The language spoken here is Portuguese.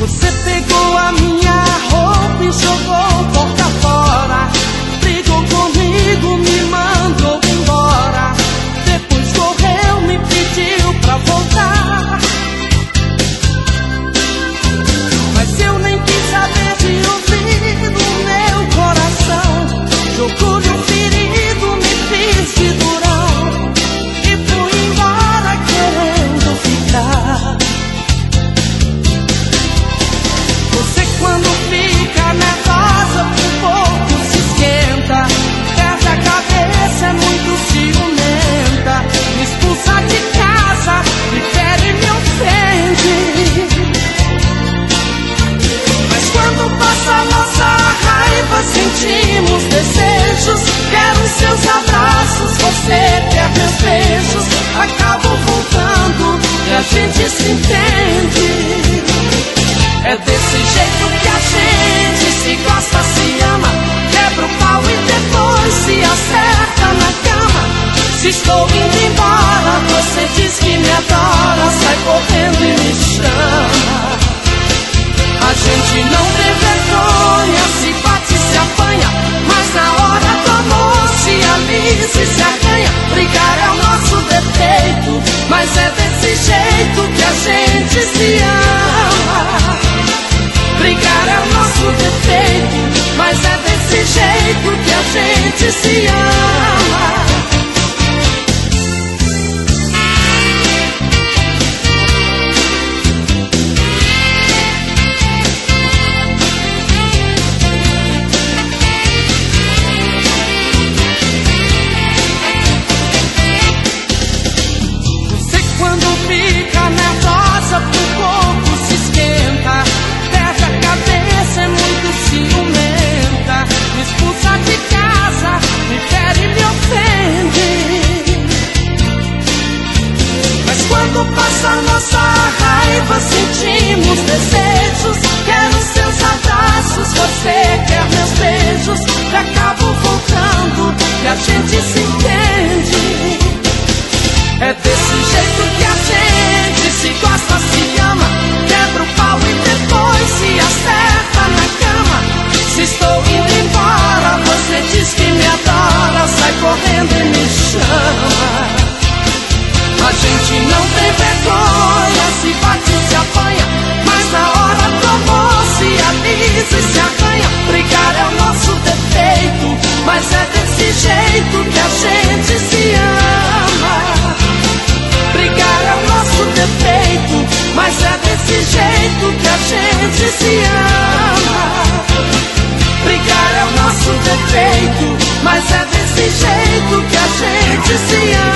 Você pegou a minha roupa e jogou porta fora. Brigou comigo, me mandou embora. Depois correu, me pediu pra voltar. Mas eu nem quis saber de ouvir no meu coração. Jogou no ferido, me fiz de durão e fui embora querendo ficar. Você quando fica nervosa, por pouco se esquenta, perde a cabeça, é muito ciumenta, me expulsa de casa, me fere e me ofende. Mas quando passa a nossa raiva, sentimos desejos. Quero seus abraços, você quer meus beijos. Acabo voltando e a gente se entende. É desse jeito que a gente se gosta, se ama. Quebra o pau e depois se acerta na cama. Se estou indo embora, você diz que me adora, sai correndo e me chama. A gente não tem vergonha, se bate, se apanha, mas na hora do amor se alisa e se arranha. Brigar é o nosso defeito, mas é desse jeito que a gente se ama. Brigar é o nosso defeito, mas é desse jeito que a gente se ama. Você quando fica nervosa, por pouco se esquenta, perde a cabeça, é muito ciumenta, me expulsa de casa, me fere e me ofende. Mas quando passa a nossa raiva, sentimos desejos. Quero seus abraços, você quer meus beijos. E acabo voltando e a gente se entende. É desse jeito que a gente se gosta, se ama. Quebra o pau e depois se acerta na cama. Se estou indo embora, você diz que me adora, sai correndo e me chama. A gente não tem vergonha, se bate, se apanha, mas na hora do amor se alisa e se arranha. Brigar é o nosso defeito, mas é desse jeito que a gente se ama. Brigar é o nosso defeito, mas é desse jeito que a gente se ama. Brigar é o nosso defeito, mas é desse jeito que a gente se ama.